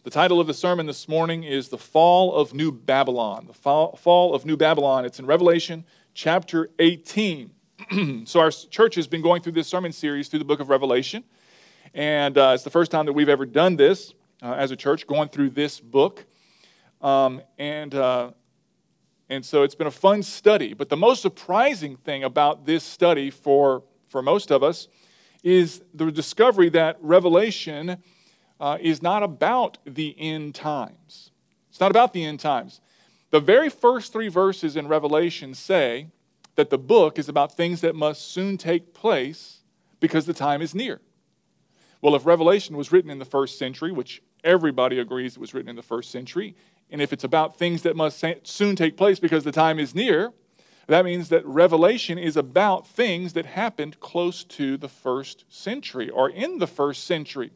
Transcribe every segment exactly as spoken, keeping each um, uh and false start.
The title of the sermon this morning is The Fall of New Babylon. The Fall, fall of New Babylon. It's in Revelation chapter eighteen. So our church has been going through this sermon series through the book of Revelation. And uh, it's the first time that we've ever done this uh, as a church, going through this book. Um, and, uh, and so it's been a fun study. But the most surprising thing about this study for, for most of us is the discovery that Revelation Uh, is not about the end times. It's not about the end times. The very first three verses in Revelation say that the book is about things that must soon take place because the time is near. Well, if Revelation was written in the first century, which everybody agrees it was written in the first century, and if it's about things that must soon take place because the time is near, that means that Revelation is about things that happened close to the first century or in the first century.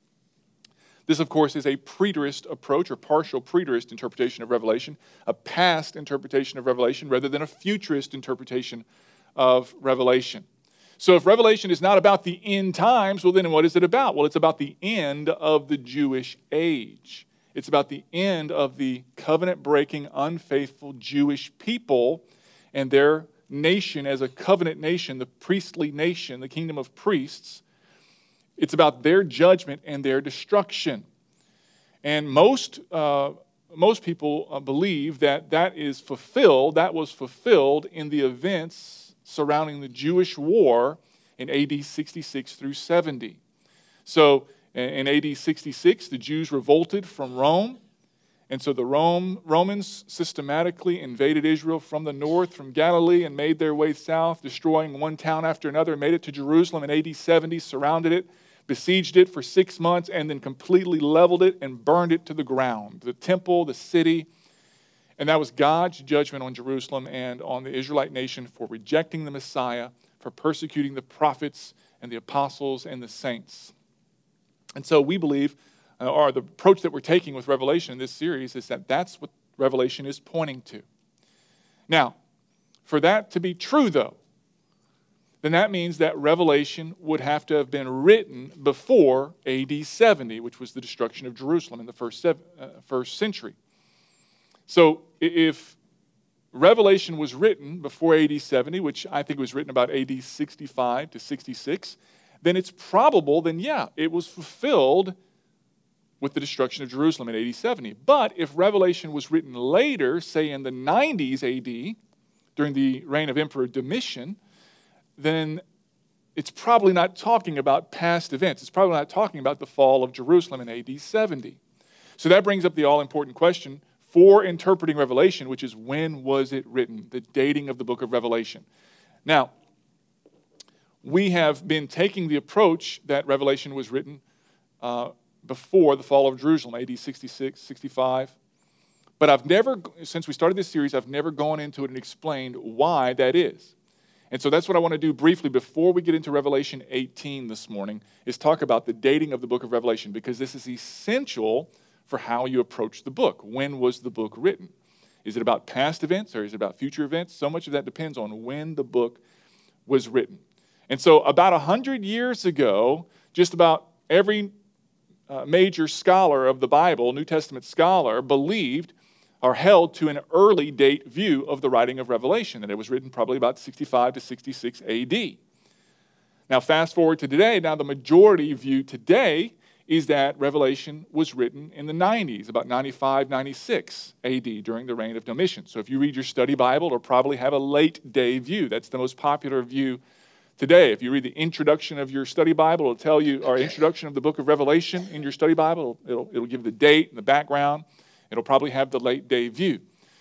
This, of course, is a preterist approach or partial preterist interpretation of Revelation, a past interpretation of Revelation rather than a futurist interpretation of Revelation. So if Revelation is not about the end times, well, then what is it about? Well, it's about the end of the Jewish age. It's about the end of the covenant-breaking, unfaithful Jewish people and their nation as a covenant nation, the priestly nation, the kingdom of priests. It's about their judgment and their destruction. And most uh, most people uh, believe that that is fulfilled, that was fulfilled in the events surrounding the Jewish war in A D sixty-six through seventy. So in A D sixty-six, the Jews revolted from Rome. And so the Rome, Romans systematically invaded Israel from the north, from Galilee, and made their way south, destroying one town after another, made it to Jerusalem in A D seventy, surrounded it, besieged it for six months, and then completely leveled it and burned it to the ground, the temple, the city. And that was God's judgment on Jerusalem and on the Israelite nation for rejecting the Messiah, for persecuting the prophets and the apostles and the saints. And so we believe, uh, or the approach that we're taking with Revelation in this series is that that's what Revelation is pointing to. Now, for that to be true, though, then that means that Revelation would have to have been written before A D seventy, which was the destruction of Jerusalem in the first, uh, first century. So if Revelation was written before A D seventy, which I think was written about A D sixty-five to sixty-six, then it's probable, then yeah, it was fulfilled with the destruction of Jerusalem in A D seventy. But if Revelation was written later, say in the nineties A D, during the reign of Emperor Domitian, then it's probably not talking about past events. It's probably not talking about the fall of Jerusalem in A D seventy. So that brings up the all-important question for interpreting Revelation, which is when was it written, the dating of the book of Revelation. Now, we have been taking the approach that Revelation was written uh, before the fall of Jerusalem, A D sixty-six, sixty-five. But I've never, since we started this series, I've never gone into it and explained why that is. And so that's what I want to do briefly before we get into Revelation eighteen this morning, is talk about the dating of the book of Revelation, because this is essential for how you approach the book. When was the book written? Is it about past events or is it about future events? So much of that depends on when the book was written. And so about one hundred years ago, just about every uh, major scholar of the Bible, New Testament scholar, believed or held to an early date view of the writing of Revelation, that it was written probably about sixty-five to sixty-six A D. Now fast forward to today, now the majority view today is that Revelation was written in the nineties, about ninety-five, ninety-six A D during the reign of Domitian. So if you read your study Bible, it'll probably have a late day view. That's the most popular view today. If you read the introduction of your study Bible, it'll tell you, or introduction of the book of Revelation in your study Bible, it'll, it'll give the date and the background. It'll probably have the late day view.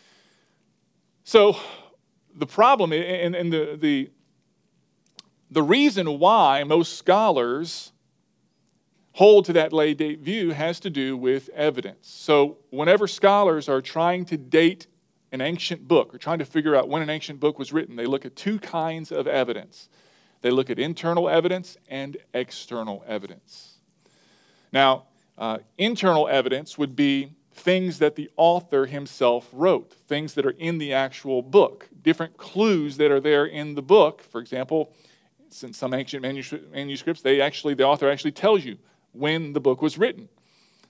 So the problem, and, and the, the, the reason why most scholars hold to that late date view has to do with evidence. So whenever scholars are trying to date an ancient book or trying to figure out when an ancient book was written, they look at two kinds of evidence. They look at internal evidence and external evidence. Now, uh, internal evidence would be things that the author himself wrote, things that are in the actual book, different clues that are there in the book. For example, in some ancient manuscripts, they actually, the author actually tells you when the book was written.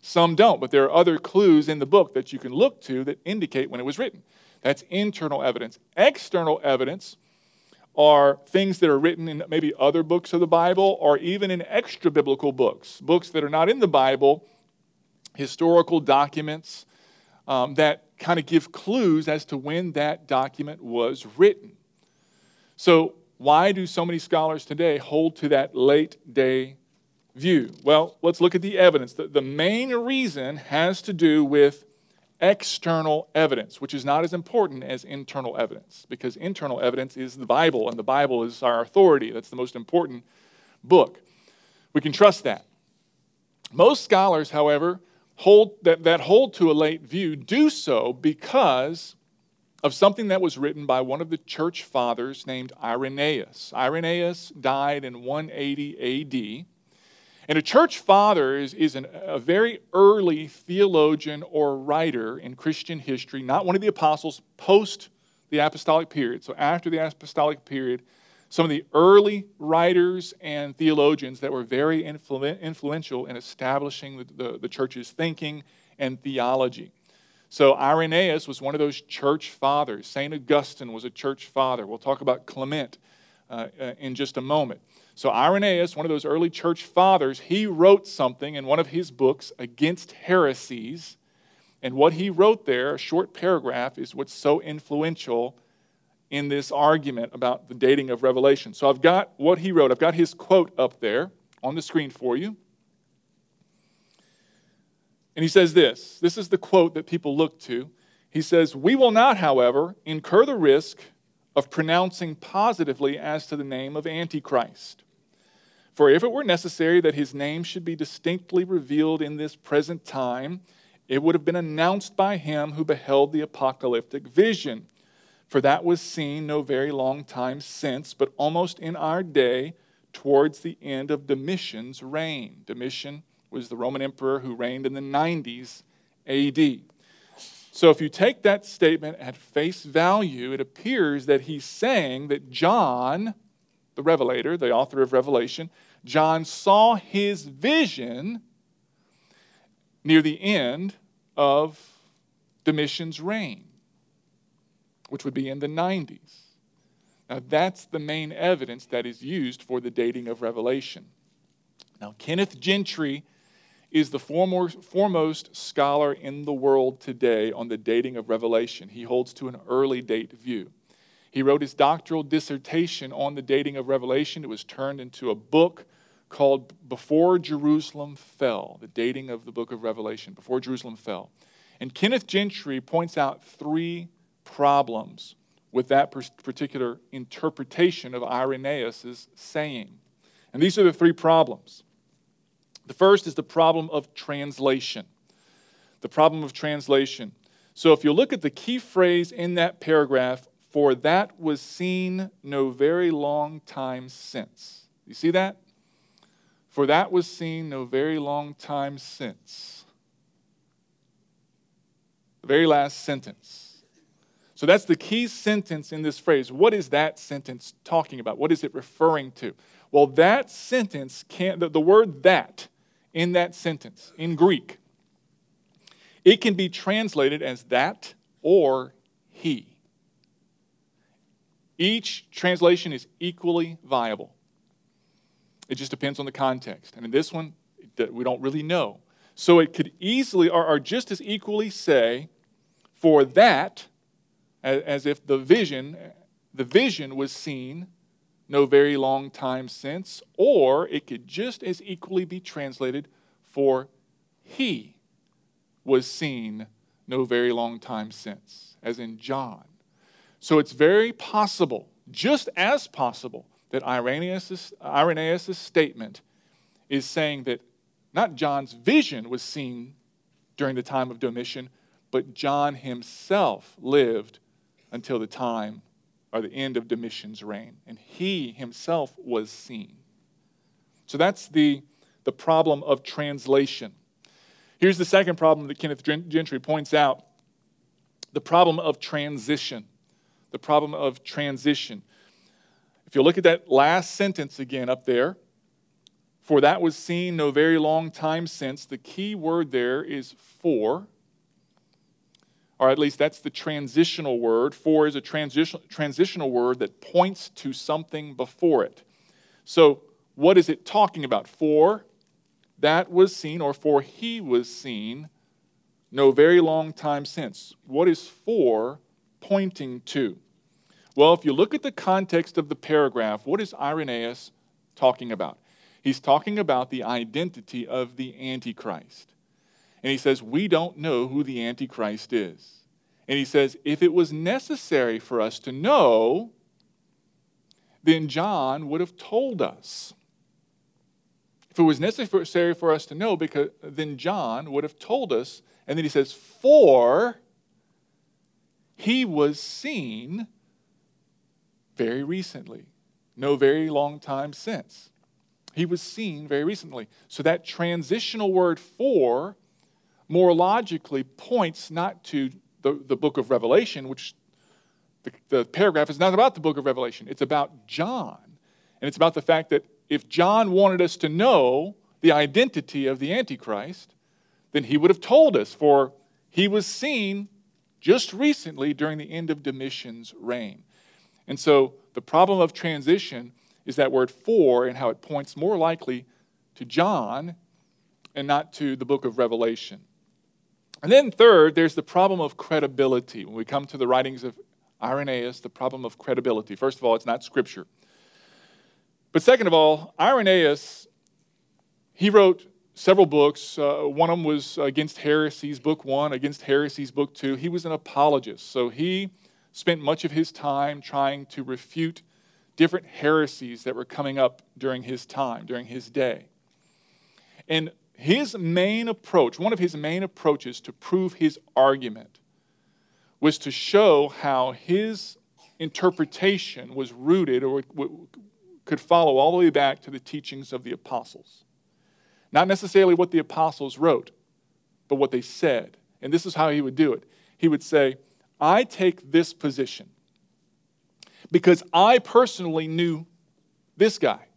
some don't, but there are other clues in the book that you can look to that indicate when it was written. That's internal evidence. External evidence are things that are written in maybe other books of the Bible or even in extra-biblical books, books that are not in the Bible, historical documents um, that kind of give clues as to when that document was written. So why do so many scholars today hold to that late-day view? Well, let's look at the evidence. The, the main reason has to do with external evidence, which is not as important as internal evidence, because internal evidence is the Bible, and the Bible is our authority. That's the most important book. We can trust that. Most scholars, however, hold that, that hold to a late view do so because of something that was written by one of the church fathers named Irenaeus. Irenaeus died in one eighty A D, and a church father is, is an, a very early theologian or writer in Christian history, not one of the apostles, post the apostolic period. So after the apostolic period, some of the early writers and theologians that were very influ- influential in establishing the, the, the church's thinking and theology. So Irenaeus was one of those church fathers. Saint Augustine was a church father. We'll talk about Clement uh, uh, in just a moment. So Irenaeus, one of those early church fathers, he wrote something in one of his books against heresies. And what he wrote there, a short paragraph, is what's so influential in this argument about the dating of Revelation. So I've got what he wrote. I've got his quote up there on the screen for you. And he says this. This is the quote that people look to. He says, "We will not, however, incur the risk of pronouncing positively as to the name of Antichrist. For if it were necessary that his name should be distinctly revealed in this present time, it would have been announced by him who beheld the apocalyptic vision. For that was seen no very long time since, but almost in our day, towards the end of Domitian's reign." Domitian was the Roman emperor who reigned in the nineties A D. So if you take that statement at face value, it appears that he's saying that John, the Revelator, the author of Revelation, John saw his vision near the end of Domitian's reign, which would be in the nineties. Now that's the main evidence that is used for the dating of Revelation. Now Kenneth Gentry is the foremost, foremost scholar in the world today on the dating of Revelation. He holds to an early date view. He wrote his doctoral dissertation on the dating of Revelation. It was turned into a book called Before Jerusalem Fell, the dating of the book of Revelation, Before Jerusalem Fell. And Kenneth Gentry points out three problems with that particular interpretation of Irenaeus' saying. And these are the three problems. The first is the problem of translation. The problem of translation. So if you look at the key phrase in that paragraph, "for that was seen no very long time since." You see that? "For that was seen no very long time since." The very last sentence. So that's the key sentence in this phrase. What is that sentence talking about? What is it referring to? Well, that sentence can't, the, the word "that" in that sentence, in Greek, it can be translated as "that" or "he." Each translation is equally viable. It just depends on the context. And in this one, we don't really know. So it could easily, or, or just as equally say, "for that," as, as if the vision, the vision was seen no very long time since, or it could just as equally be translated, "for he was seen no very long time since," as in John. So it's very possible, just as possible, that Irenaeus' Irenaeus' statement is saying that not John's vision was seen during the time of Domitian, but John himself lived until the time or the end of Domitian's reign, and he himself was seen. So that's the, the problem of translation. Here's the second problem that Kenneth Gentry points out, the problem of transition. The problem of transition. If you look at that last sentence again up there, For that was seen no very long time since. The key word there is for, or at least that's the transitional word. For is a transition, transitional word that points to something before it. So what is it talking about? For that was seen, or for he was seen no very long time since. What is for pointing to? Well, if you look at the context of the paragraph, what is Irenaeus talking about? He's talking about the identity of the Antichrist. And he says, we don't know who the Antichrist is. And he says, if it was necessary for us to know, then John would have told us. If it was necessary for us to know, because then John would have told us. And then he says, for he was seen very recently, no very long time since. He was seen very recently. So that transitional word for more logically points not to the, the book of Revelation, which the, the paragraph is not about the book of Revelation. It's about John. And it's about the fact that if John wanted us to know the identity of the Antichrist, then he would have told us, for he was seen just recently during the end of Domitian's reign. And so the problem of transition is that word for and how it points more likely to John and not to the book of Revelation. And then third, there's the problem of credibility. When we come to the writings of Irenaeus, the problem of credibility. First of all, it's not Scripture. But second of all, Irenaeus, he wrote several books. Uh, one of them was Against Heresies, book one, Against Heresies, book two. He was an apologist, so he spent much of his time trying to refute different heresies that were coming up during his time, during his day. And his main approach, one of his main approaches to prove his argument, was to show how his interpretation was rooted or could follow all the way back to the teachings of the apostles. Not necessarily what the apostles wrote, but what they said. And this is how he would do it. He would say, I take this position because I personally knew this guy.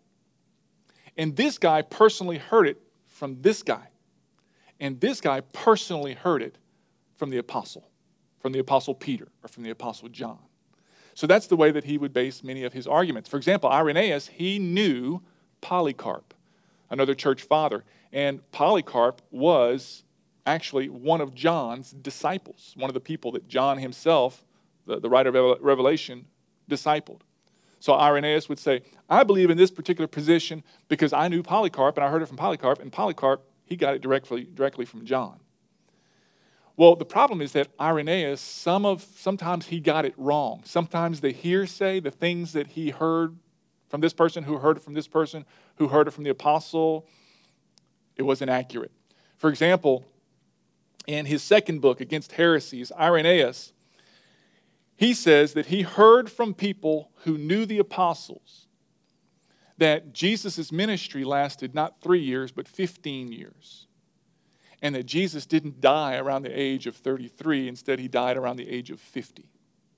And this guy personally heard it from this guy. And this guy personally heard it from the apostle, from the apostle Peter, or from the apostle John. So that's the way that he would base many of his arguments. For example, Irenaeus, he knew Polycarp, another church father. And Polycarp was actually one of John's disciples, one of the people that John himself, the, the writer of Revelation, discipled. So Irenaeus would say, I believe in this particular position because I knew Polycarp and I heard it from Polycarp, and Polycarp, he got it directly, directly from John. Well, the problem is that Irenaeus, some of, sometimes he got it wrong. Sometimes the hearsay, the things that he heard from this person, who heard it from this person, who heard it from the apostle, it wasn't accurate. For example, in his second book, Against Heresies, Irenaeus, he says that he heard from people who knew the apostles that Jesus' ministry lasted not three years, but fifteen years. And that Jesus didn't die around the age of thirty-three. Instead, he died around the age of fifty.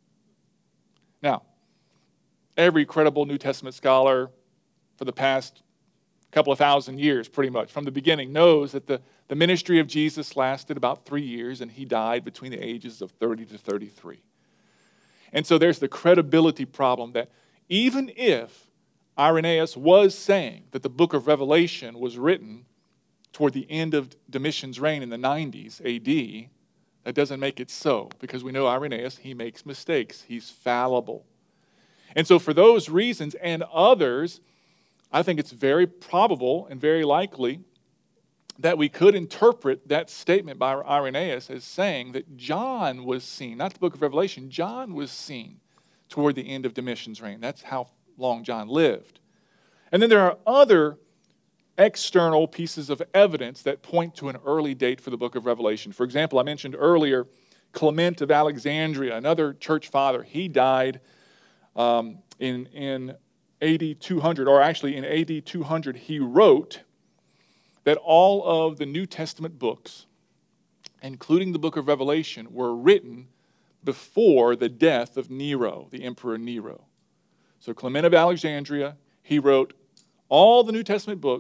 Now, every credible New Testament scholar for the past couple of thousand years, pretty much, from the beginning, knows that the, the ministry of Jesus lasted about three years, and he died between the ages of thirty to thirty-three. And so there's the credibility problem that even if Irenaeus was saying that the book of Revelation was written toward the end of Domitian's reign in the nineties A D, that doesn't make it so, because we know Irenaeus, he makes mistakes. He's fallible. And so for those reasons and others, I think it's very probable and very likely that we could interpret that statement by Irenaeus as saying that John was seen, not the book of Revelation, John was seen toward the end of Domitian's reign. That's how long John lived. And then there are other external pieces of evidence that point to an early date for the book of Revelation. For example, I mentioned earlier Clement of Alexandria, another church father. He died um, in, in A D two hundred, or actually in A D two hundred, he wrote that all of the New Testament books, including the book of Revelation, were written before the death of Nero, the Emperor Nero. So Clement of Alexandria, he wrote all the New Testament books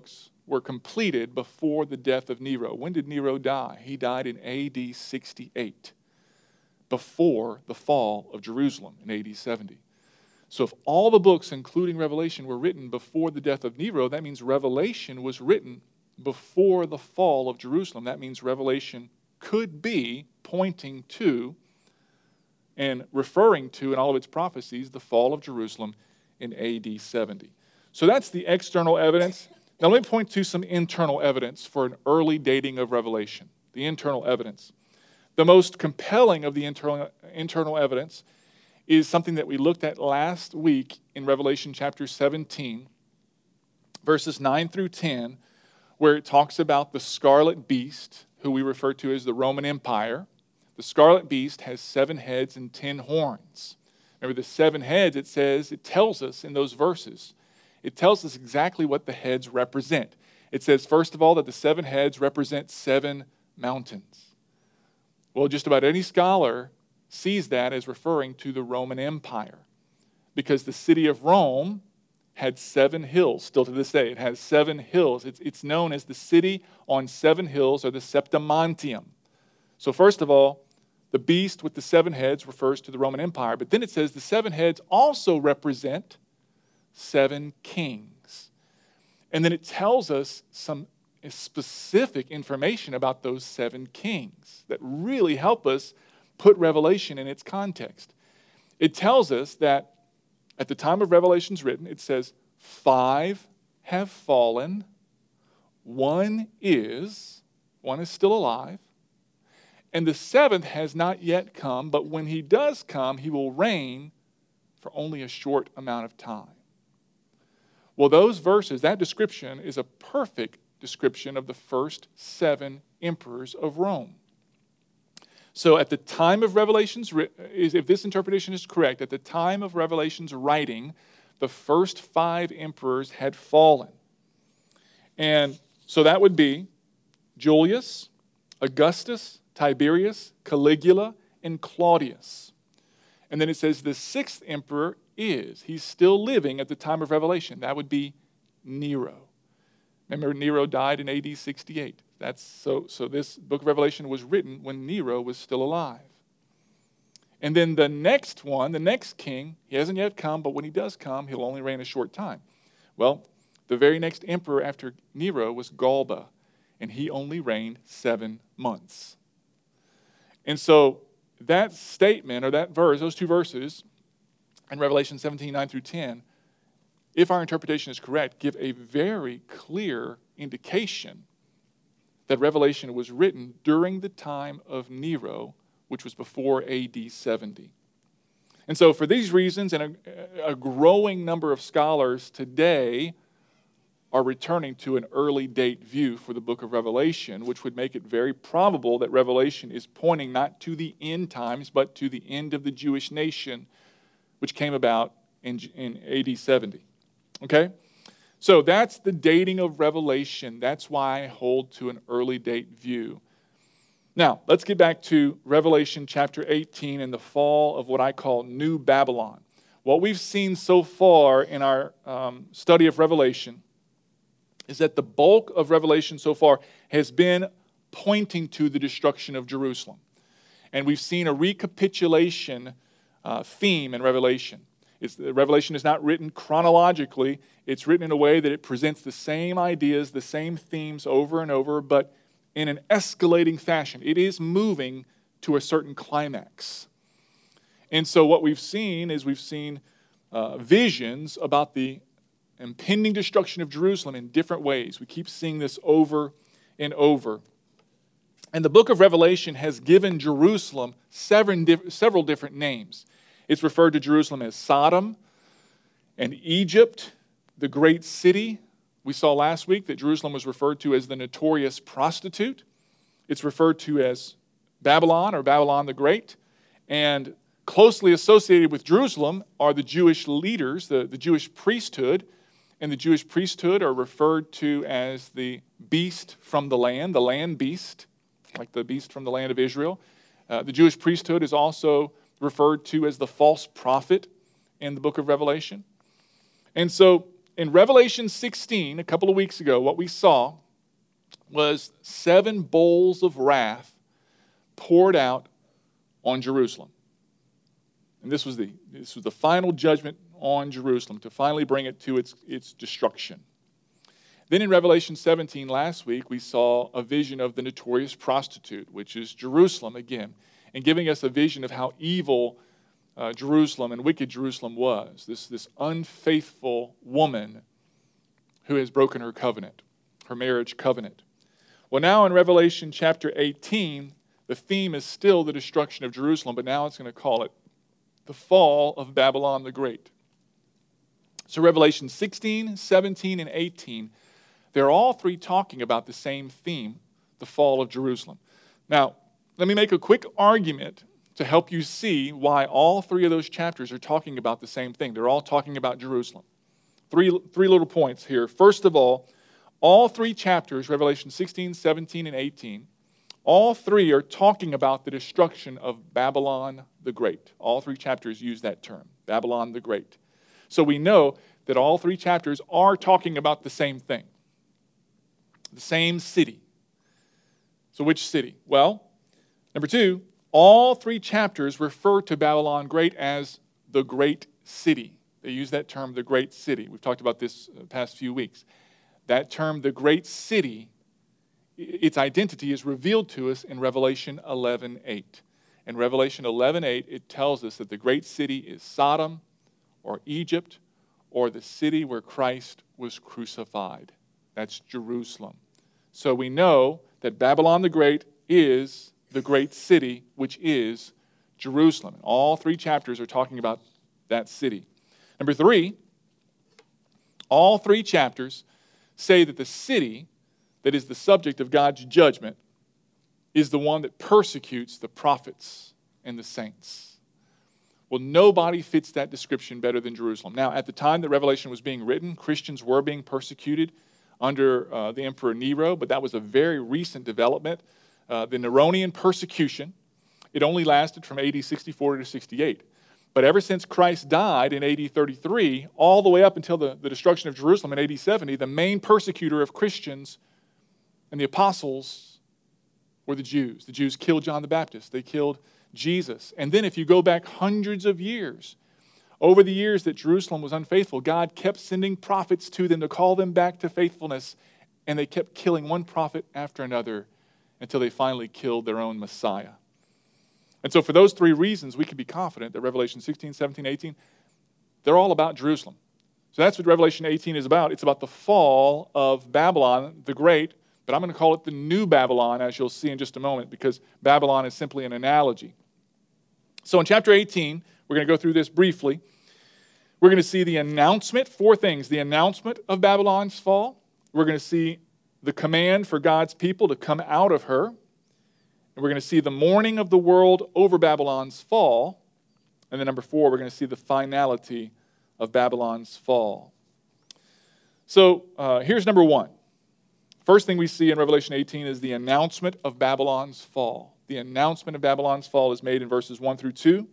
were completed before the death of Nero. When did Nero die? He died in A D sixty-eight, before the fall of Jerusalem in A D seventy. So if all the books, including Revelation, were written before the death of Nero, that means Revelation was written before the fall of Jerusalem. That means Revelation could be pointing to and referring to in all of its prophecies the fall of Jerusalem in A D seventy. So that's the external evidence. Now let me point to some internal evidence for an early dating of Revelation. The internal evidence. The most compelling of the internal, internal evidence is something that we looked at last week in Revelation chapter seventeen, verses nine through ten, where it talks about the scarlet beast, who we refer to as the Roman Empire. The scarlet beast has seven heads and ten horns. Remember, the seven heads, it says, it tells us in those verses, it tells us exactly what the heads represent. It says, first of all, that the seven heads represent seven mountains. Well, just about any scholar sees that as referring to the Roman Empire, because the city of Rome had seven hills. Still to this day, it has seven hills. It's, it's known as the city on seven hills, or the Septimantium. So first of all, the beast with the seven heads refers to the Roman Empire, but then it says the seven heads also represent seven kings. And then it tells us some specific information about those seven kings that really help us put Revelation in its context. It tells us that at the time of Revelation's written, it says, five have fallen, one is, one is still alive, and the seventh has not yet come, but when he does come, he will reign for only a short amount of time. Well, those verses, that description is a perfect description of the first seven emperors of Rome. So at the time of Revelation's, if this interpretation is correct, at the time of Revelation's writing, the first five emperors had fallen. And so that would be Julius, Augustus, Tiberius, Caligula, and Claudius. And then it says the sixth emperor is, he's still living at the time of Revelation. That would be Nero. Remember, Nero died in A D sixty-eight. That's so, so this book of Revelation was written when Nero was still alive. And then the next one, the next king, he hasn't yet come, but when he does come, he'll only reign a short time. Well, the very next emperor after Nero was Galba, and he only reigned seven months. And so that statement, or that verse, those two verses, in Revelation seventeen, nine through ten, if our interpretation is correct, give a very clear indication that Revelation was written during the time of Nero, which was before A D seventy. And so for these reasons, and a, a growing number of scholars today are returning to an early date view for the book of Revelation, which would make it very probable that Revelation is pointing not to the end times, but to the end of the Jewish nation, which came about in, in A D seventy. Okay? So that's the dating of Revelation. That's why I hold to an early date view. Now, let's get back to Revelation chapter eighteen and the fall of what I call New Babylon. What we've seen so far in our um, study of Revelation is that the bulk of Revelation so far has been pointing to the destruction of Jerusalem. And we've seen a recapitulation uh, theme in Revelation. It's, Revelation is not written chronologically. It's written in a way that it presents the same ideas, the same themes over and over, but in an escalating fashion. It is moving to a certain climax. And so what we've seen is we've seen uh, visions about the impending destruction of Jerusalem in different ways. We keep seeing this over and over. And the book of Revelation has given Jerusalem seven, several different names. It's referred to Jerusalem as Sodom and Egypt, the great city. We saw last week that Jerusalem was referred to as the notorious prostitute. It's referred to as Babylon or Babylon the Great. And closely associated with Jerusalem are the Jewish leaders, the, the Jewish priesthood. And the Jewish priesthood are referred to as the beast from the land, the land beast, like the beast from the land of Israel. Uh, the Jewish priesthood is also referred to as the false prophet in the book of Revelation. And so in Revelation sixteen, a couple of weeks ago, what we saw was seven bowls of wrath poured out on Jerusalem. And this was the, this was the final judgment on Jerusalem to finally bring it to its, its destruction. Then in Revelation seventeen last week, we saw a vision of the notorious prostitute, which is Jerusalem again, and giving us a vision of how evil uh, Jerusalem and wicked Jerusalem was. This, this unfaithful woman who has broken her covenant, her marriage covenant. Well, now in Revelation chapter eighteen, the theme is still the destruction of Jerusalem, but now it's going to call it the fall of Babylon the Great. So Revelation sixteen, seventeen, and eighteen, they're all three talking about the same theme, the fall of Jerusalem. Now, let me make a quick argument to help you see why all three of those chapters are talking about the same thing. They're all talking about Jerusalem. Three, three little points here. First of all, all three chapters, Revelation sixteen, seventeen, and eighteen, all three are talking about the destruction of Babylon the Great. All three chapters use that term, Babylon the Great. So we know that all three chapters are talking about the same thing, the same city. So which city? Well, number two, all three chapters refer to Babylon Great as the great city. They use that term, the great city. We've talked about this the past few weeks. That term, the great city, its identity is revealed to us in Revelation eleven eight. In Revelation eleven eight, it tells us that the great city is Sodom or Egypt or the city where Christ was crucified. That's Jerusalem. So we know that Babylon the Great is the great city, which is Jerusalem. All three chapters are talking about that city. Number three, all three chapters say that the city that is the subject of God's judgment is the one that persecutes the prophets and the saints. Well, nobody fits that description better than Jerusalem. Now, at the time that Revelation was being written, Christians were being persecuted under uh, the Emperor Nero, but that was a very recent development. Uh, the Neronian persecution, it only lasted from A D sixty-four to sixty-eight. But ever since Christ died in A D thirty-three, all the way up until the, the destruction of Jerusalem in A D seventy, the main persecutor of Christians and the apostles were the Jews. The Jews killed John the Baptist. They killed Jesus. And then if you go back hundreds of years, over the years that Jerusalem was unfaithful, God kept sending prophets to them to call them back to faithfulness, and they kept killing one prophet after another until they finally killed their own Messiah. And so for those three reasons, we can be confident that Revelation sixteen, seventeen, eighteen, they're all about Jerusalem. So that's what Revelation eighteen is about. It's about the fall of Babylon the Great, but I'm going to call it the New Babylon, as you'll see in just a moment, because Babylon is simply an analogy. So in chapter eighteen, we're going to go through this briefly. We're going to see the announcement, four things. The announcement of Babylon's fall. We're going to see the command for God's people to come out of her. And we're going to see the mourning of the world over Babylon's fall. And then number four, we're going to see the finality of Babylon's fall. So uh, here's number one. First thing we see in Revelation eighteen is the announcement of Babylon's fall. The announcement of Babylon's fall is made in verses one through two.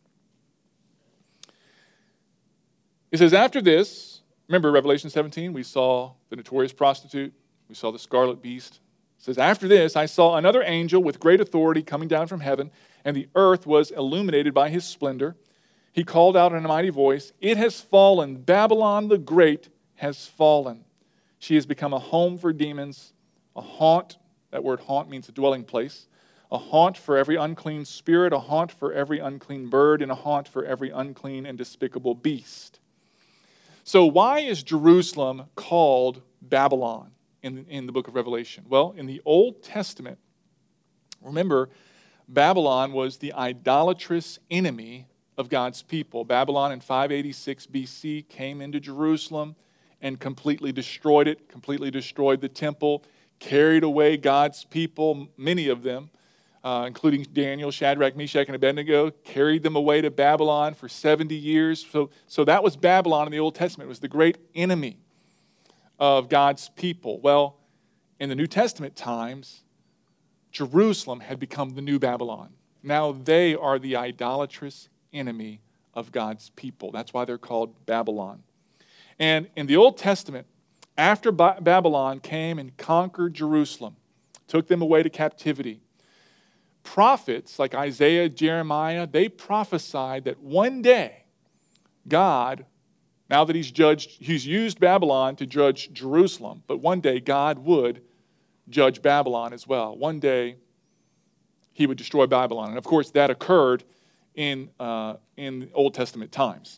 It says, after this, remember Revelation seventeen, we saw the notorious prostitute, we saw the scarlet beast. It says, after this, I saw another angel with great authority coming down from heaven, and the earth was illuminated by his splendor. He called out in a mighty voice, it has fallen, Babylon the Great has fallen. She has become a home for demons, a haunt, that word haunt means a dwelling place, a haunt for every unclean spirit, a haunt for every unclean bird, and a haunt for every unclean and despicable beast. So why is Jerusalem called Babylon in, in the book of Revelation? Well, in the Old Testament, remember, Babylon was the idolatrous enemy of God's people. Babylon in five eighty-six B C came into Jerusalem and completely destroyed it, completely destroyed the temple, carried away God's people, many of them, uh, including Daniel, Shadrach, Meshach, and Abednego, carried them away to Babylon for seventy years. So, so that was Babylon in the Old Testament. It was the great enemy of God's people. Well, in the New Testament times, Jerusalem had become the new Babylon. Now they are the idolatrous enemy of God's people. That's why they're called Babylon. And in the Old Testament, after ba- Babylon came and conquered Jerusalem, took them away to captivity, prophets like Isaiah, Jeremiah, they prophesied that one day God, now that he's judged, he's used Babylon to judge Jerusalem, but one day God would judge Babylon as well. One day he would destroy Babylon. And of course that occurred in, uh, in Old Testament times.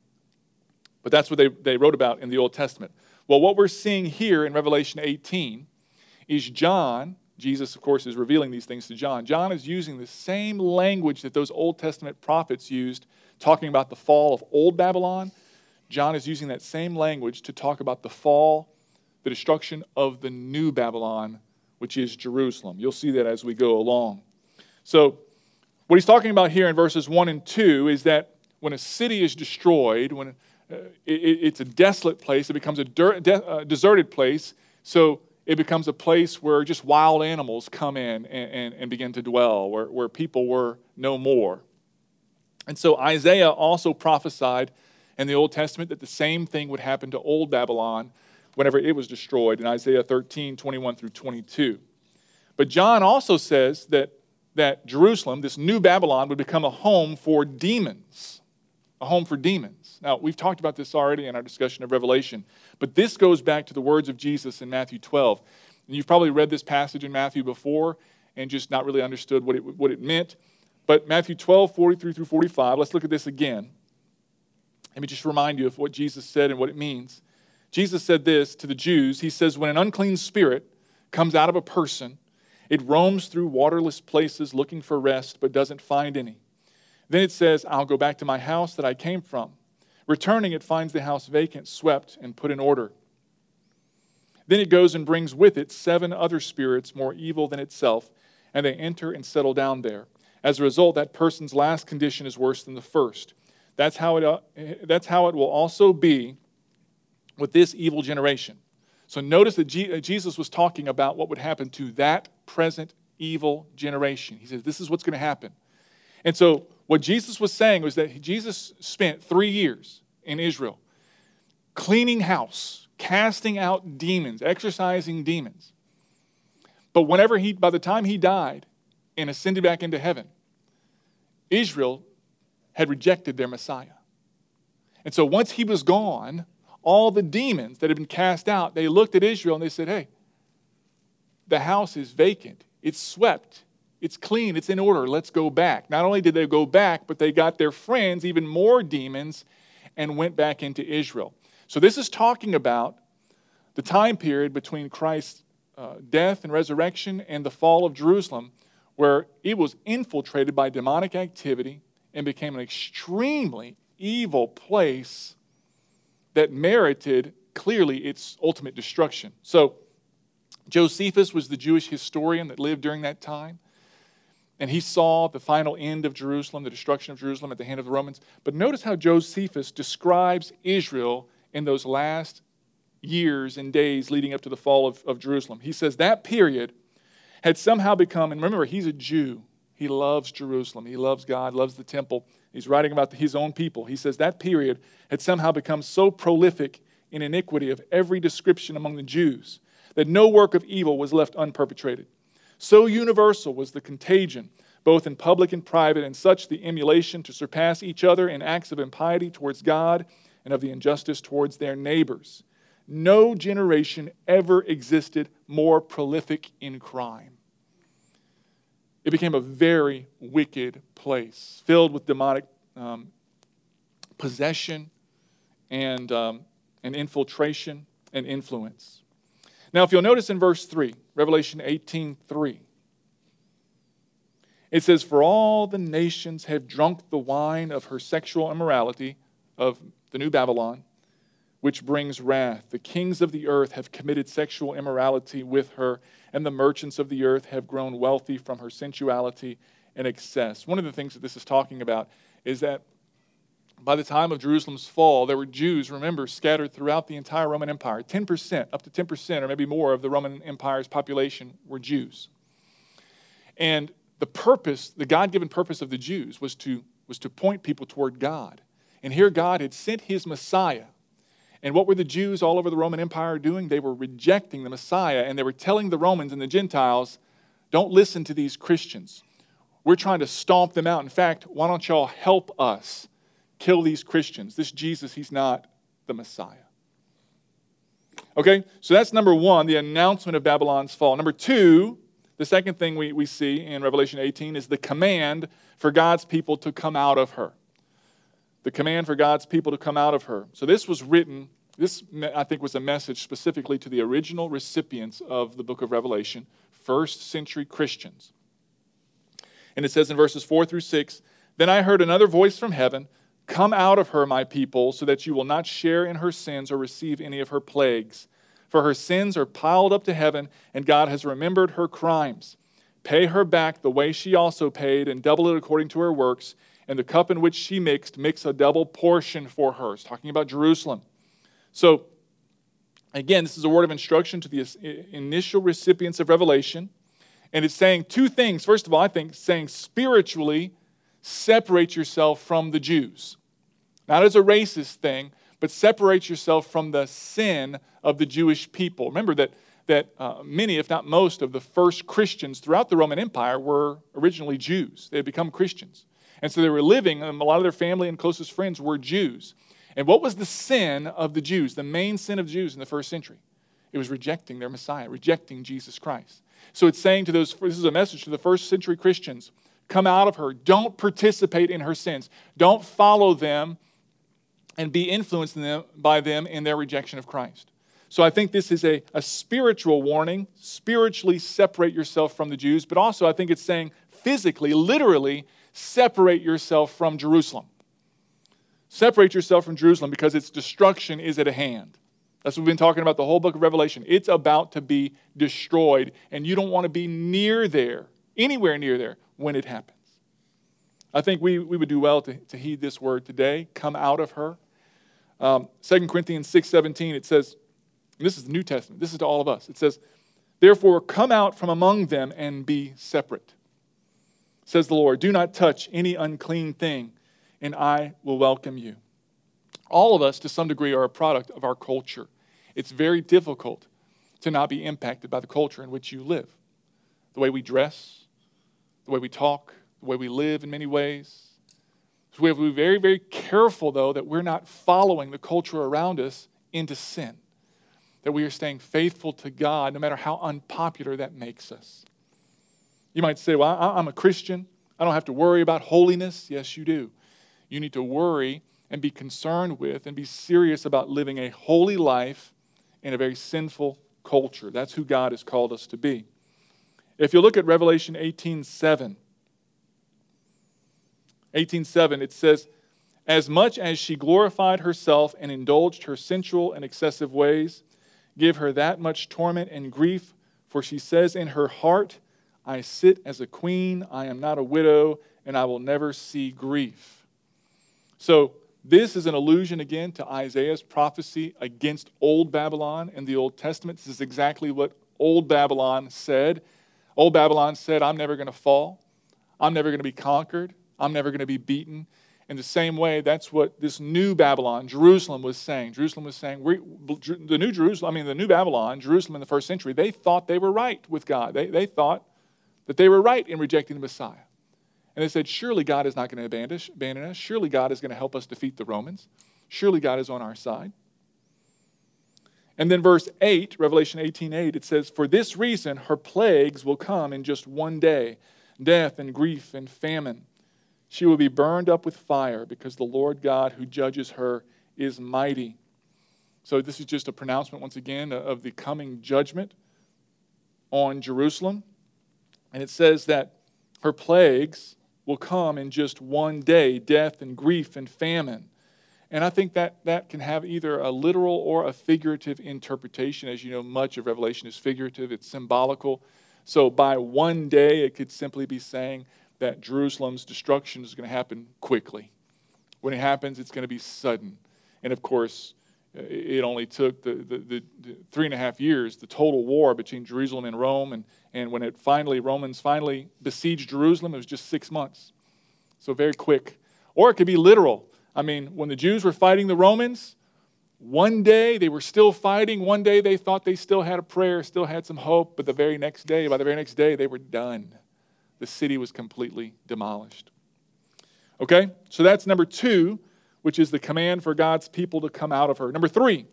But that's what they, they wrote about in the Old Testament. Well, what we're seeing here in Revelation eighteen is John, Jesus, of course, is revealing these things to John. John is using the same language that those Old Testament prophets used, talking about the fall of old Babylon. John is using that same language to talk about the fall, the destruction of the new Babylon, which is Jerusalem. You'll see that as we go along. So what he's talking about here in verses one and two is that when a city is destroyed, when uh, it, it's a desolate place, it becomes a der- de- uh, deserted place, so it becomes a place where just wild animals come in and, and, and begin to dwell, where, where people were no more. And so Isaiah also prophesied in the Old Testament that the same thing would happen to old Babylon whenever it was destroyed in Isaiah thirteen, twenty-one through twenty-two. But John also says that, that Jerusalem, this new Babylon, would become a home for demons. A home for demons. Now, we've talked about this already in our discussion of Revelation, but this goes back to the words of Jesus in Matthew twelve. And you've probably read this passage in Matthew before and just not really understood what it, what it meant. But Matthew twelve, forty-three through forty-five, let's look at this again. Let me just remind you of what Jesus said and what it means. Jesus said this to the Jews. He says, when an unclean spirit comes out of a person, it roams through waterless places looking for rest, but doesn't find any. Then it says, I'll go back to my house that I came from. Returning, it finds the house vacant, swept, and put in order. Then it goes and brings with it seven other spirits more evil than itself, and they enter and settle down there. As a result, that person's last condition is worse than the first. That's how it, uh, that's how it will also be with this evil generation. So notice that G- Jesus was talking about what would happen to that present evil generation. He says, this is what's going to happen. And so what Jesus was saying was that Jesus spent three years in Israel cleaning house, casting out demons, exorcising demons. But whenever he, by the time he died and ascended back into heaven, Israel had rejected their Messiah. And so once he was gone, all the demons that had been cast out, they looked at Israel and they said, hey, the house is vacant. It's swept. It's clean. It's in order. Let's go back. Not only did they go back, but they got their friends, even more demons, and went back into Israel. So this is talking about the time period between Christ's uh, death and resurrection and the fall of Jerusalem, where it was infiltrated by demonic activity and became an extremely evil place that merited clearly its ultimate destruction. So Josephus was the Jewish historian that lived during that time, and he saw the final end of Jerusalem, the destruction of Jerusalem at the hand of the Romans. But notice how Josephus describes Israel in those last years and days leading up to the fall of, of Jerusalem. He says that period had somehow become, and remember, he's a Jew. He loves Jerusalem. He loves God, loves the temple. He's writing about his own people. He says that period had somehow become so prolific in iniquity of every description among the Jews that no work of evil was left unperpetrated. So universal was the contagion, both in public and private, and such the emulation to surpass each other in acts of impiety towards God and of the injustice towards their neighbors. No generation ever existed more prolific in crime. It became a very wicked place, filled with demonic um, possession and, um, and infiltration and influence. Now, if you'll notice in verse three, Revelation eighteen three, it says, for all the nations have drunk the wine of her sexual immorality, of the new Babylon, which brings wrath. The kings of the earth have committed sexual immorality with her, and the merchants of the earth have grown wealthy from her sensuality and excess. One of the things that this is talking about is that by the time of Jerusalem's fall, there were Jews, remember, scattered throughout the entire Roman Empire. ten percent, up to ten percent or maybe more of the Roman Empire's population were Jews. And the purpose, the God-given purpose of the Jews was to, was to point people toward God. And here God had sent his Messiah. And what were the Jews all over the Roman Empire doing? They were rejecting the Messiah, and they were telling the Romans and the Gentiles, don't listen to these Christians. We're trying to stomp them out. In fact, why don't y'all help us kill these Christians? This Jesus, he's not the Messiah. Okay, so that's number one, the announcement of Babylon's fall. Number two, the second thing we, we see in Revelation eighteen is the command for God's people to come out of her. The command for God's people to come out of her. So this was written, this I think was a message specifically to the original recipients of the book of Revelation, first century Christians. And it says in verses four through six, then I heard another voice from heaven, come out of her, my people, so that you will not share in her sins or receive any of her plagues. For her sins are piled up to heaven, and God has remembered her crimes. Pay her back the way she also paid, and double it according to her works. And the cup in which she mixed, mix a double portion for her. It's talking about Jerusalem. So, again, this is a word of instruction to the initial recipients of Revelation. And it's saying two things. First of all, I think saying spiritually, separate yourself from the Jews. Not as a racist thing, but separate yourself from the sin of the Jewish people. Remember that, that uh, many, if not most, of the first Christians throughout the Roman Empire were originally Jews. They had become Christians. And so they were living, and a lot of their family and closest friends were Jews. And what was the sin of the Jews, the main sin of Jews in the first century? It was rejecting their Messiah, rejecting Jesus Christ. So it's saying to those, this is a message to the first century Christians, come out of her. Don't participate in her sins. Don't follow them and be influenced in them, by them in their rejection of Christ. So I think this is a, a spiritual warning. Spiritually separate yourself from the Jews. But also I think it's saying physically, literally, separate yourself from Jerusalem. Separate yourself from Jerusalem because its destruction is at hand. That's what we've been talking about the whole book of Revelation. It's about to be destroyed, and you don't want to be near there, anywhere near there, when it happens. I think we, we would do well to, to heed this word today, come out of her. Um, Second Corinthians six seventeen, it says, and this is the New Testament, this is to all of us. It says, therefore come out from among them and be separate. Says the Lord, do not touch any unclean thing, and I will welcome you. All of us, to some degree, are a product of our culture. It's very difficult to not be impacted by the culture in which you live. The way we dress, the way we talk, the way we live in many ways. So we have to be very, very careful, though, that we're not following the culture around us into sin. That we are staying faithful to God, no matter how unpopular that makes us. You might say, well, I'm a Christian. I don't have to worry about holiness. Yes, you do. You need to worry and be concerned with and be serious about living a holy life in a very sinful culture. That's who God has called us to be. If you look at Revelation eighteen seven, eighteen seven, it says, as much as she glorified herself and indulged her sensual and excessive ways, give her that much torment and grief, for she says in her heart, I sit as a queen, I am not a widow, and I will never see grief. So this is an allusion again to Isaiah's prophecy against old Babylon in the Old Testament. This is exactly what old Babylon said. Old Babylon said, I'm never going to fall. I'm never going to be conquered. I'm never going to be beaten. In the same way, that's what this new Babylon, Jerusalem, was saying. Jerusalem was saying, we, the new Jerusalem, I mean the new Babylon, Jerusalem in the first century, they thought they were right with God. They, they thought that they were right in rejecting the Messiah. And they said, surely God is not going to abandon us. abandon us. Surely God is going to help us defeat the Romans. Surely God is on our side. And then verse eight, Revelation eighteen eight, it says, for this reason her plagues will come in just one day, death and grief and famine. She will be burned up with fire because the Lord God who judges her is mighty. So this is just a pronouncement once again of the coming judgment on Jerusalem. And it says that her plagues will come in just one day, death and grief and famine. And I think that that can have either a literal or a figurative interpretation. As you know, much of Revelation is figurative, it's symbolical. So by one day, it could simply be saying that Jerusalem's destruction is going to happen quickly. When it happens, it's going to be sudden. And of course, it only took the, the, the, the three and a half years, the total war between Jerusalem and Rome, and, and when it finally, Romans finally besieged Jerusalem, it was just six months. So very quick. Or it could be literal. I mean, when the Jews were fighting the Romans, One day they were still fighting. One day they thought they still had a prayer, still had some hope. But the very next day, by the very next day, they were done. The city was completely demolished. Okay, so that's number two, which is the command for God's people to come out of her. Number three,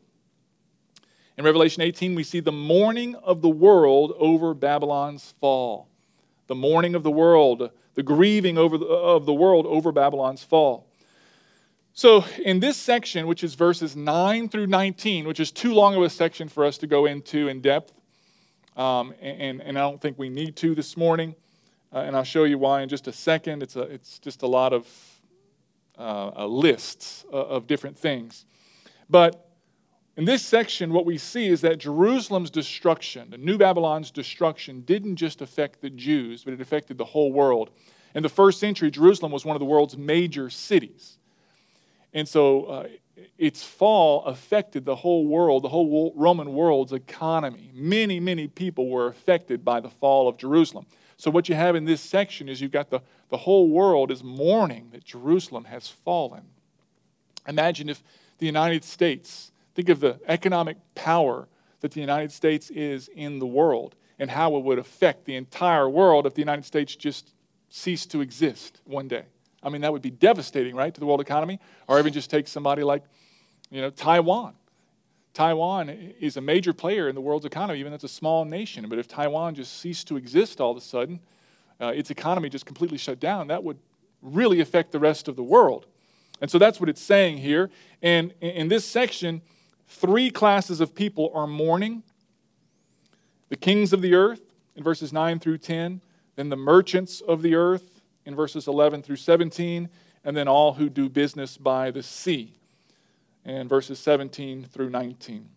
in Revelation eighteen, we see the mourning of the world over Babylon's fall. The mourning of the world, the grieving over the, of the world over Babylon's fall. So in this section, which is verses nine through nineteen, which is too long of a section for us to go into in depth, um, and, and I don't think we need to this morning, uh, and I'll show you why in just a second. It's, a, it's just a lot of uh, uh, lists uh, of different things. But in this section, what we see is that Jerusalem's destruction, the New Babylon's destruction, didn't just affect the Jews, but it affected the whole world. In the first century, Jerusalem was one of the world's major cities. And so uh, its fall affected the whole world, the whole Roman world's economy. Many, many people were affected by the fall of Jerusalem. So what you have in this section is you've got the, the whole world is mourning that Jerusalem has fallen. Imagine if the United States, think of the economic power that the United States is in the world and how it would affect the entire world if the United States just ceased to exist one day. I mean, that would be devastating, right, to the world economy. Or even just take somebody like, you know, Taiwan. Taiwan is a major player in the world's economy, even though it's a small nation. But if Taiwan just ceased to exist all of a sudden, uh, its economy just completely shut down, that would really affect the rest of the world. And so that's what it's saying here. And in this section, three classes of people are mourning. The kings of the earth in verses nine through ten, then the merchants of the earth in verses eleven through seventeen, and then all who do business by the sea in verses seventeen through nineteen.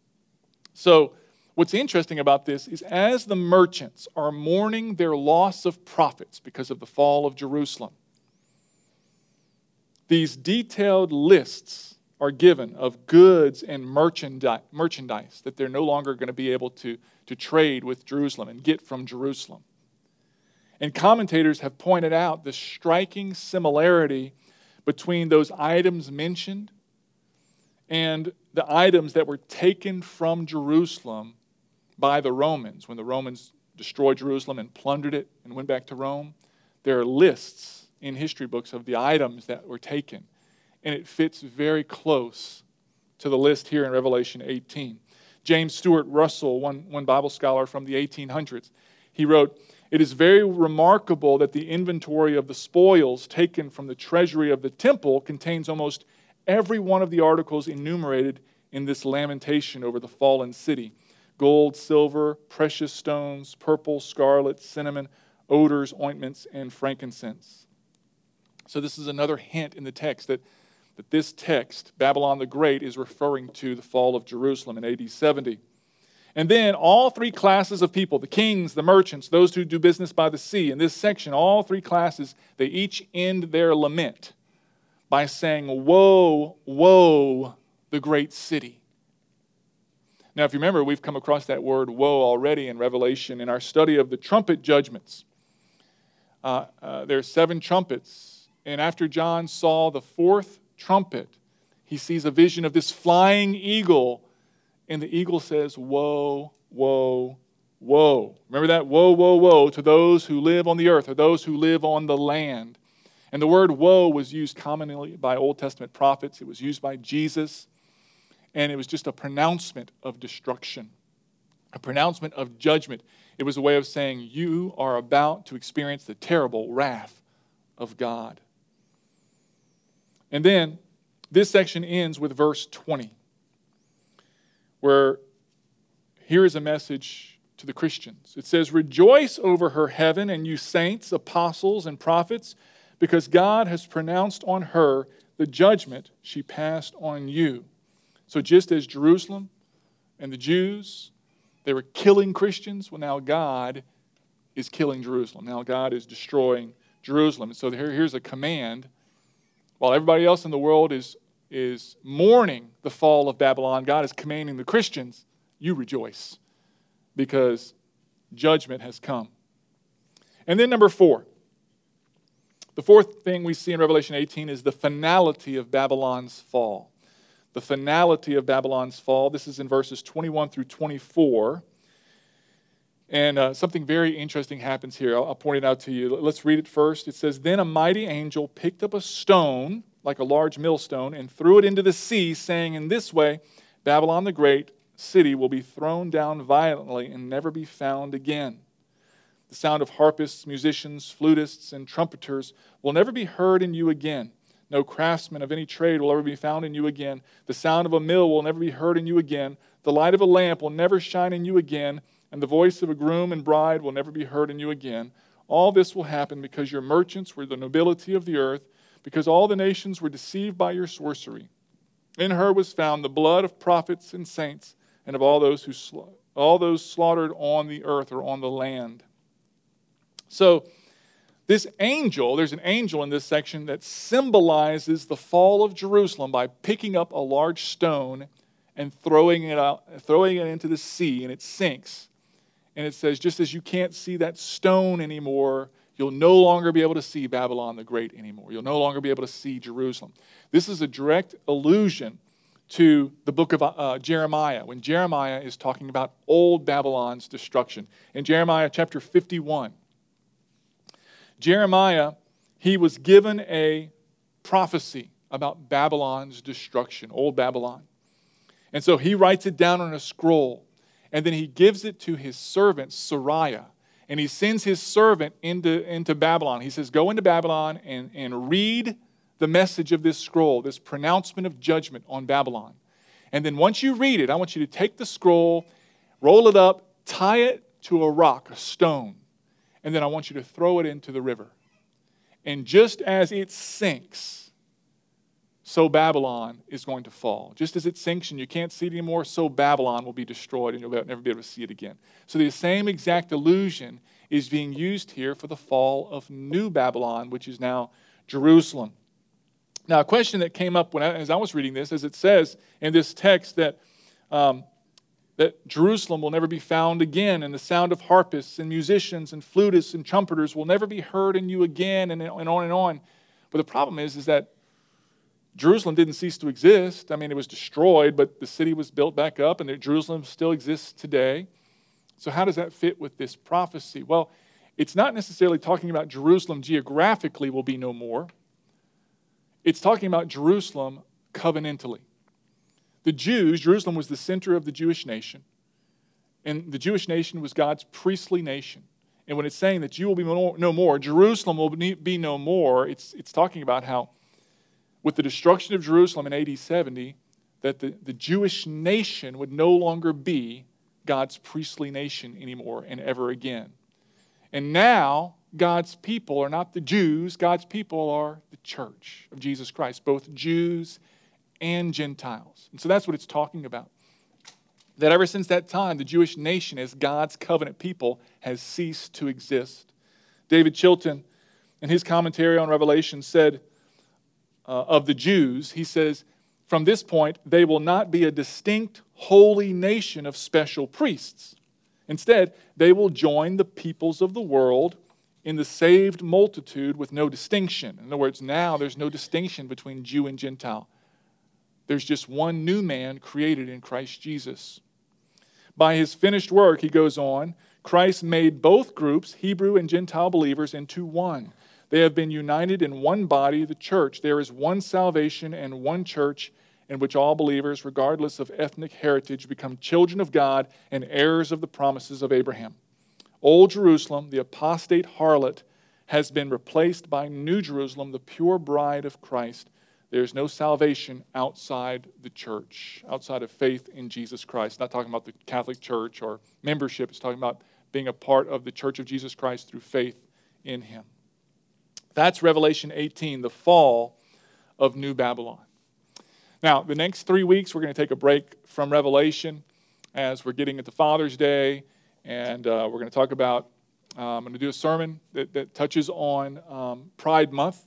So what's interesting about this is as the merchants are mourning their loss of profits because of the fall of Jerusalem, these detailed lists are given of goods and merchandise that they're no longer going to be able to, to trade with Jerusalem and get from Jerusalem. And commentators have pointed out the striking similarity between those items mentioned and the items that were taken from Jerusalem by the Romans. When the Romans destroyed Jerusalem and plundered it and went back to Rome, there are lists in history books of the items that were taken. And it fits very close to the list here in Revelation eighteen. James Stuart Russell, one, one Bible scholar from the eighteen hundreds, he wrote, "It is very remarkable that the inventory of the spoils taken from the treasury of the temple contains almost every one of the articles enumerated in this lamentation over the fallen city. Gold, silver, precious stones, purple, scarlet, cinnamon, odors, ointments, and frankincense." So this is another hint in the text that, that this text, Babylon the Great, is referring to the fall of Jerusalem in A D seventy. And then all three classes of people, the kings, the merchants, those who do business by the sea, in this section, all three classes, they each end their lament by saying, "Woe, woe, the great city." Now, if you remember, we've come across that word woe already in Revelation in our study of the trumpet judgments. Uh, uh, there are seven trumpets. And after John saw the fourth trumpet, he sees a vision of this flying eagle. And the eagle says, "Woe, woe, woe." Remember that? Woe, woe, woe to those who live on the earth or those who live on the land. And the word woe was used commonly by Old Testament prophets. It was used by Jesus. And it was just a pronouncement of destruction, a pronouncement of judgment. It was a way of saying, you are about to experience the terrible wrath of God. And then this section ends with verse twenty, where here is a message to the Christians. It says, "Rejoice over her, heaven, and you saints, apostles, and prophets, because God has pronounced on her the judgment she passed on you." So just as Jerusalem and the Jews, they were killing Christians, well, now God is killing Jerusalem. Now God is destroying Jerusalem. So here, here's a command. While everybody else in the world is, is mourning the fall of Babylon, God is commanding the Christians, you rejoice, because judgment has come. And then number four. The fourth thing we see in Revelation eighteen is the finality of Babylon's fall. the finality of Babylon's fall. This is in verses twenty-one through twenty-four. And uh, something very interesting happens here. I'll, I'll point it out to you. Let's read it first. It says, "Then a mighty angel picked up a stone, like a large millstone, and threw it into the sea, saying, 'In this way, Babylon the great city will be thrown down violently and never be found again. The sound of harpists, musicians, flutists, and trumpeters will never be heard in you again. No craftsman of any trade will ever be found in you again. The sound of a mill will never be heard in you again. The light of a lamp will never shine in you again. And the voice of a groom and bride will never be heard in you again. All this will happen because your merchants were the nobility of the earth, because all the nations were deceived by your sorcery. In her was found the blood of prophets and saints, and of all those who sla- all those slaughtered on the earth or on the land.'" So, this angel, there's an angel in this section that symbolizes the fall of Jerusalem by picking up a large stone and throwing it out, throwing it into the sea, and it sinks. And it says, just as you can't see that stone anymore, you'll no longer be able to see Babylon the Great anymore. You'll no longer be able to see Jerusalem. This is a direct allusion to the book of uh, Jeremiah, when Jeremiah is talking about old Babylon's destruction. In Jeremiah chapter fifty-one, Jeremiah, he was given a prophecy about Babylon's destruction, old Babylon. And so he writes it down on a scroll. And then he gives it to his servant, Sariah. And he sends his servant into, into Babylon. He says, "Go into Babylon and, and read the message of this scroll, this pronouncement of judgment on Babylon. And then once you read it, I want you to take the scroll, roll it up, tie it to a rock, a stone. And then I want you to throw it into the river. And just as it sinks, so Babylon is going to fall. Just as it sinks and you can't see it anymore, so Babylon will be destroyed and you'll never be able to see it again." So the same exact allusion is being used here for the fall of New Babylon, which is now Jerusalem. Now, a question that came up when I, as I was reading this, as it says in this text that, um, that Jerusalem will never be found again, and the sound of harpists and musicians and flutists and trumpeters will never be heard in you again, and, and on and on. But the problem is, is that Jerusalem didn't cease to exist. I mean, it was destroyed, but the city was built back up, and Jerusalem still exists today. So how does that fit with this prophecy? Well, it's not necessarily talking about Jerusalem geographically will be no more. It's talking about Jerusalem covenantally. The Jews, Jerusalem was the center of the Jewish nation, and the Jewish nation was God's priestly nation. And when it's saying that you will be no more, Jerusalem will be no more, it's, it's talking about how with the destruction of Jerusalem in A D seventy, that the, the Jewish nation would no longer be God's priestly nation anymore and ever again. And now, God's people are not the Jews. God's people are the church of Jesus Christ, both Jews and Gentiles. And so that's what it's talking about. That ever since that time, the Jewish nation as God's covenant people has ceased to exist. David Chilton, in his commentary on Revelation, said, Uh, of the Jews, he says, "From this point, they will not be a distinct holy nation of special priests. Instead, they will join the peoples of the world in the saved multitude with no distinction." In other words, now there's no distinction between Jew and Gentile. There's just one new man created in Christ Jesus. By his finished work, he goes on, Christ made both groups, Hebrew and Gentile believers, into one. They have been united in one body, the church. There is one salvation and one church in which all believers, regardless of ethnic heritage, become children of God and heirs of the promises of Abraham. Old Jerusalem, the apostate harlot, has been replaced by New Jerusalem, the pure bride of Christ. There is no salvation outside the church, outside of faith in Jesus Christ. Not talking about the Catholic Church or membership. It's talking about being a part of the church of Jesus Christ through faith in him. That's Revelation eighteen, the fall of New Babylon. Now, the next three weeks, we're going to take a break from Revelation as we're getting into Father's Day, and uh, we're going to talk about, um, I'm going to do a sermon that, that touches on um, Pride Month,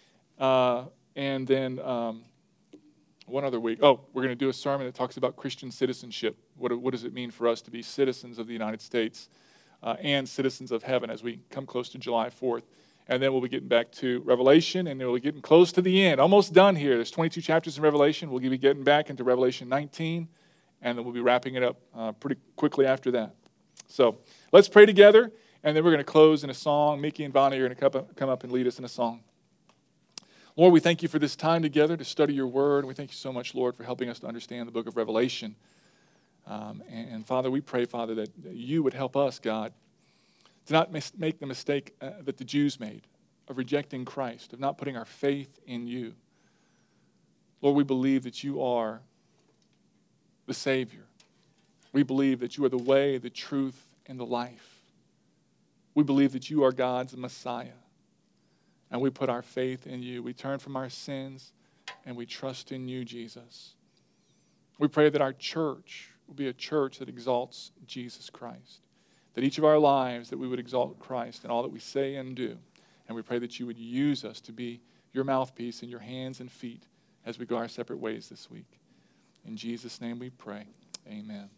uh, and then um, one other week, oh, we're going to do a sermon that talks about Christian citizenship. What, what does it mean for us to be citizens of the United States uh, and citizens of heaven as we come close to July fourth? and then we'll be getting back to Revelation, and then we'll be getting close to the end. Almost done here. There's twenty-two chapters in Revelation. We'll be getting back into Revelation nineteen, and then we'll be wrapping it up uh, pretty quickly after that. So let's pray together, and then we're going to close in a song. Mickey and Bonnie are going to come up and lead us in a song. Lord, we thank you for this time together to study your word. We thank you so much, Lord, for helping us to understand the book of Revelation. Um, and, and, Father, we pray, Father, that you would help us, God, to not mis- make the mistake uh, that the Jews made of rejecting Christ, of not putting our faith in you. Lord, we believe that you are the Savior. We believe that you are the way, the truth, and the life. We believe that you are God's Messiah. And we put our faith in you. We turn from our sins and we trust in you, Jesus. We pray that our church will be a church that exalts Jesus Christ. That each of our lives, that we would exalt Christ in all that we say and do. And we pray that you would use us to be your mouthpiece and your hands and feet as we go our separate ways this week. In Jesus' name we pray. Amen.